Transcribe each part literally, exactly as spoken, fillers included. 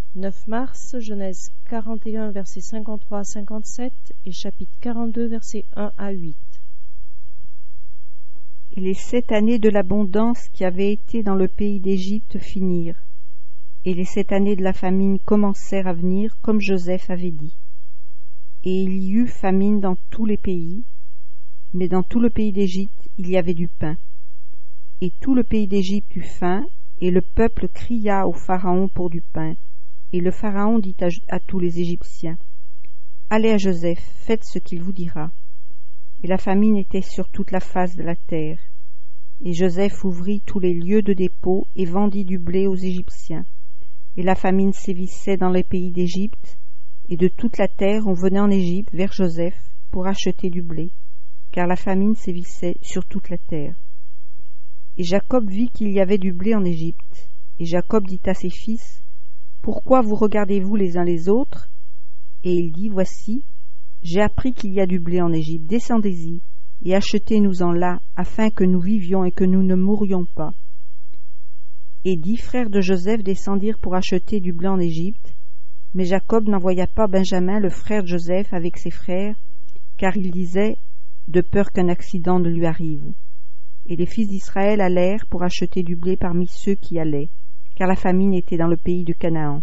neuf mars, Genèse quarante et un, versets cinquante-trois à cinquante-sept et chapitre quarante-deux, versets un à huit. Et les sept années de l'abondance qui avaient été dans le pays d'Égypte finirent, et les sept années de la famine commencèrent à venir, comme Joseph avait dit. Et il y eut famine dans tous les pays, mais dans tout le pays d'Égypte il y avait du pain. Et tout le pays d'Égypte eut faim, et le peuple cria au Pharaon pour du pain. Et le Pharaon dit à, à tous les Égyptiens, « Allez à Joseph, faites ce qu'il vous dira. » Et la famine était sur toute la face de la terre. Et Joseph ouvrit tous les lieux de dépôt et vendit du blé aux Égyptiens. Et la famine sévissait dans les pays d'Égypte, et de toute la terre on venait en Égypte vers Joseph pour acheter du blé, car la famine sévissait sur toute la terre. Et Jacob vit qu'il y avait du blé en Égypte. Et Jacob dit à ses fils, « Pourquoi vous regardez-vous les uns les autres ?» Et il dit, « Voici, j'ai appris qu'il y a du blé en Égypte, descendez-y, et achetez-nous-en là, afin que nous vivions et que nous ne mourions pas. » Et dix frères de Joseph descendirent pour acheter du blé en Égypte, mais Jacob n'envoya pas Benjamin, le frère de Joseph, avec ses frères, car il disait, de peur qu'un accident ne lui arrive. Et les fils d'Israël allèrent pour acheter du blé parmi ceux qui allaient, car la famine était dans le pays de Canaan.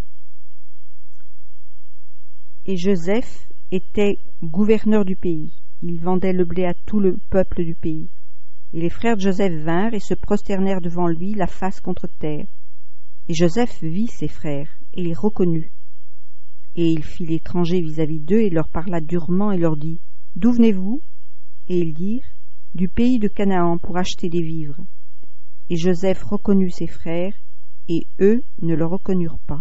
Et Joseph était gouverneur du pays. Il vendait le blé à tout le peuple du pays. Et les frères de Joseph vinrent et se prosternèrent devant lui, la face contre terre. Et Joseph vit ses frères, et les reconnut. Et il fit l'étranger vis-à-vis d'eux, et leur parla durement, et leur dit, « D'où venez-vous » Et ils dirent, « Du pays de Canaan, pour acheter des vivres. » Et Joseph reconnut ses frères, et eux ne le reconnurent pas.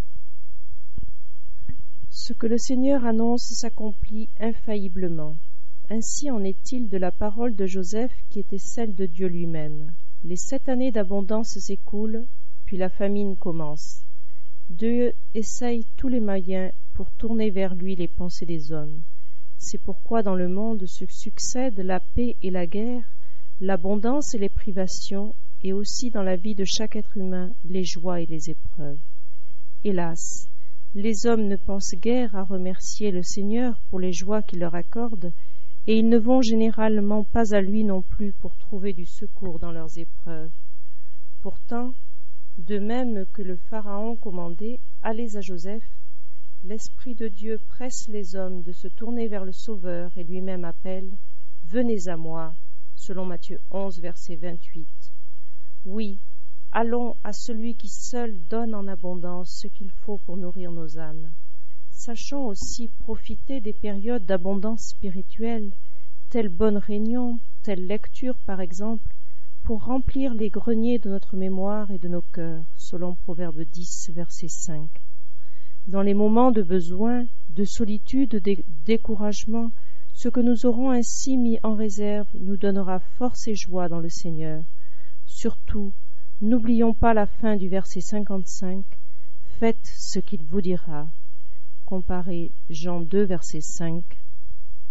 Ce que le Seigneur annonce s'accomplit infailliblement. Ainsi en est-il de la parole de Joseph qui était celle de Dieu lui-même. Les sept années d'abondance s'écoulent, puis la famine commence. Dieu essaye tous les moyens pour tourner vers lui les pensées des hommes. C'est pourquoi dans le monde se succèdent la paix et la guerre, l'abondance et les privations, et aussi dans la vie de chaque être humain les joies et les épreuves. Hélas, les hommes ne pensent guère à remercier le Seigneur pour les joies qu'il leur accorde, et ils ne vont généralement pas à lui non plus pour trouver du secours dans leurs épreuves. Pourtant, de même que le Pharaon commandait « Allez à Joseph », l'Esprit de Dieu presse les hommes de se tourner vers le Sauveur et lui-même appelle « Venez à moi », selon Matthieu onze, verset vingt-huit. Oui, allons à celui qui seul donne en abondance ce qu'il faut pour nourrir nos âmes. Sachons aussi profiter des périodes d'abondance spirituelle, telle bonne réunion, telle lecture par exemple, pour remplir les greniers de notre mémoire et de nos cœurs, selon Proverbe dix, verset cinq. Dans les moments de besoin, de solitude, de découragement, ce que nous aurons ainsi mis en réserve nous donnera force et joie dans le Seigneur. Surtout, n'oublions pas la fin du verset cinquante-cinq, « Faites ce qu'il vous dira ». Comparez Jean deux, verset cinq.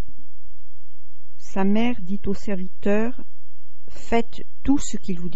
Sa mère dit au serviteur, « Faites tout ce qu'il vous dira ».